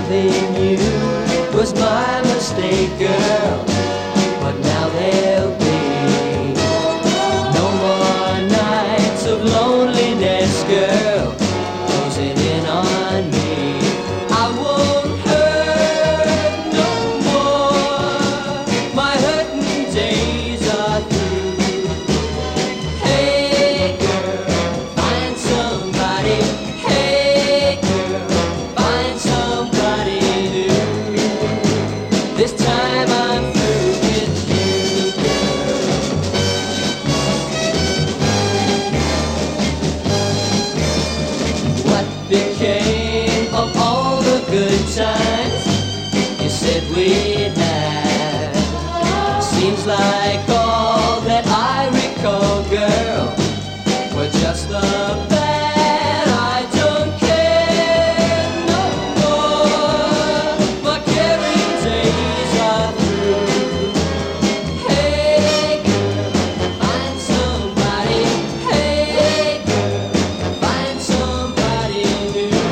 loving you was my mistake, girl. But now there'll be no more nights of loneliness, girl, closing in on me. I won't hurt no more. My hurting days are through. Hey girl, find somebody. Hey girl, find somebody new. This time I'm through with you, girl. What became of all the good times? You said we